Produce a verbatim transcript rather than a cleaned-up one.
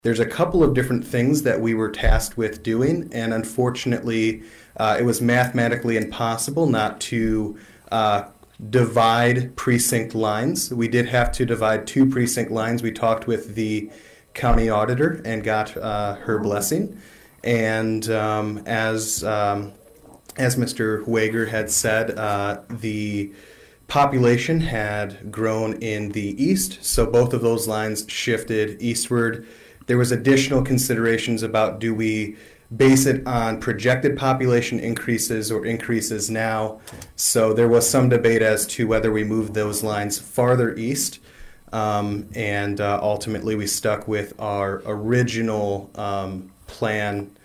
There's a couple of different things that we were tasked with doing, and unfortunately, uh, it was mathematically impossible not to uh, divide precinct lines. We did have to divide two precinct lines. We talked with the county auditor and got uh, her blessing. And um, as um, as Mister Wager had said, uh, the population had grown in the east, so both of those lines shifted eastward. There was additional considerations about, do we base it on projected population increases or increases now? So there was some debate as to whether we moved those lines farther east, um, and uh, ultimately we stuck with our original um, plan